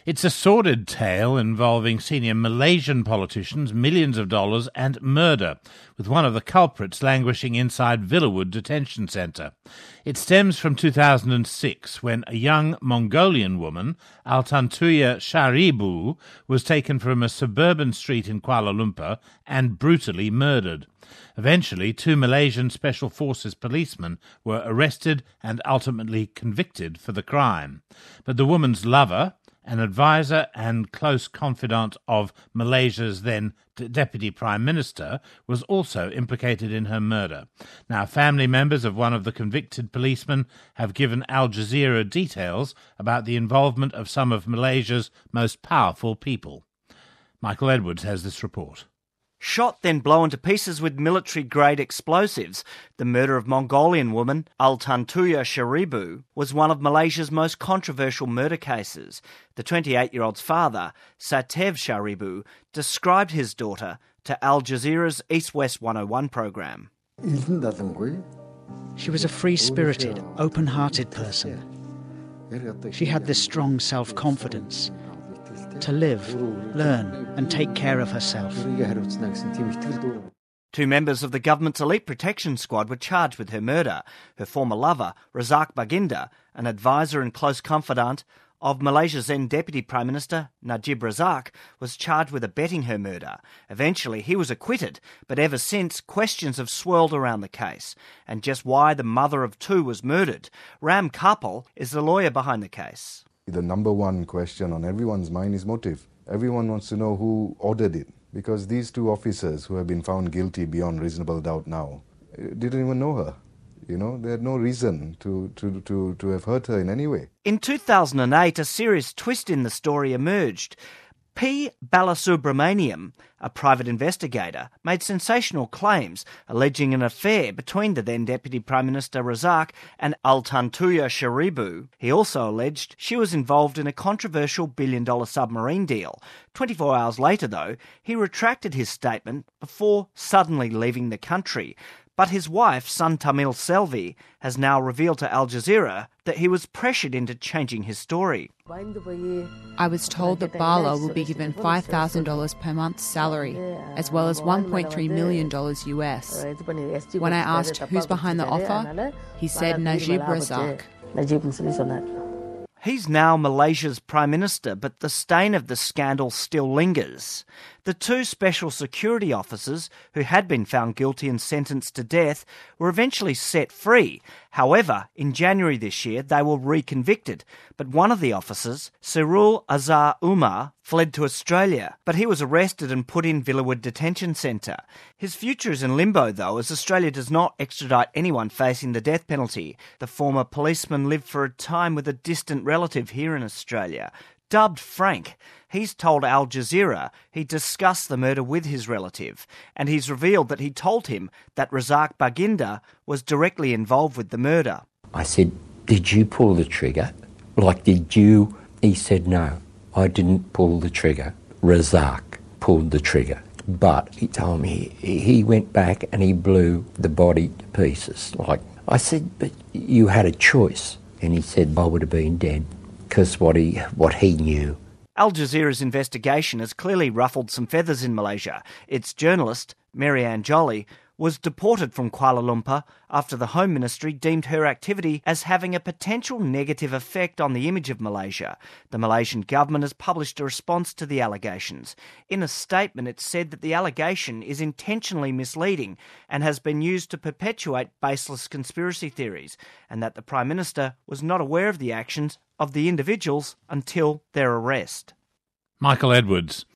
It's a sordid tale involving senior Malaysian politicians, millions of dollars, and murder, with one of the culprits languishing inside Villawood Detention Centre. It stems from 2006, when a young Mongolian woman, Altantuya Sharibu, was taken from a suburban street in Kuala Lumpur and brutally murdered. Eventually, 2 Malaysian Special Forces policemen were arrested and ultimately convicted for the crime. But the woman's lover, an advisor and close confidant of Malaysia's then Deputy Prime Minister, was also implicated in her murder. Now, family members of one of the convicted policemen have given Al Jazeera details about the involvement of some of Malaysia's most powerful people. Michael Edwards has this report. Shot then blown to pieces with military-grade explosives, the murder of Mongolian woman Altantuya Sharibu was one of Malaysia's most controversial murder cases. The 28-year-old's father, Satev Sharibu, described his daughter to Al Jazeera's East West 101 program. She was a free-spirited, open-hearted person. She had this strong self-confidence to live, learn and take care of herself. 2 members of the government's elite protection squad were charged with her murder. Her former lover, Razak Baginda, an advisor and close confidant of Malaysia's then Deputy Prime Minister, Najib Razak, was charged with abetting her murder. Eventually, he was acquitted, but ever since, questions have swirled around the case and just why the mother of 2 was murdered. Ram Kapil is the lawyer behind the case. The number one question on everyone's mind is motive. Everyone wants to know who ordered it, because these 2 officers who have been found guilty beyond reasonable doubt now didn't even know her. You know, they had no reason to have hurt her in any way. In 2008, a serious twist in the story emerged. P. Balasubramaniam, a private investigator, made sensational claims alleging an affair between the then Deputy Prime Minister Razak and Altantuya Sharibu. He also alleged she was involved in a controversial billion-dollar submarine deal. 24 hours later, though, he retracted his statement before suddenly leaving the country. But his wife, Santamil Selvi, has now revealed to Al Jazeera that he was pressured into changing his story. I was told that Bala will be given $5,000 per month salary, as well as $1.3 million US. When I asked who's behind the offer, he said Najib Razak. He's now Malaysia's Prime Minister, but the stain of the scandal still lingers. The 2 special security officers who had been found guilty and sentenced to death were eventually set free. However, in January this year, they were reconvicted. But one of the officers, Sirul Azhar Umar, fled to Australia, but he was arrested and put in Villawood Detention Centre. His future is in limbo, though, as Australia does not extradite anyone facing the death penalty. The former policeman lived for a time with a distant relative here in Australia. Dubbed Frank, he's told Al Jazeera he discussed the murder with his relative, and he's revealed that he told him that Razak Baginda was directly involved with the murder. I said, "Did you pull the trigger? Did you?" He said, "No, I didn't pull the trigger. Razak pulled the trigger." But he told me he went back and he blew the body to pieces. I said, "But you had a choice." And he said, "I would have been dead." Because what he knew. Al Jazeera's investigation has clearly ruffled some feathers in Malaysia. Its journalist, Marianne Joly, was deported from Kuala Lumpur after the Home Ministry deemed her activity as having a potential negative effect on the image of Malaysia. The Malaysian government has published a response to the allegations. In a statement, it said that the allegation is intentionally misleading and has been used to perpetuate baseless conspiracy theories, and that the Prime Minister was not aware of the actions of the individuals until their arrest. Michael Edwards.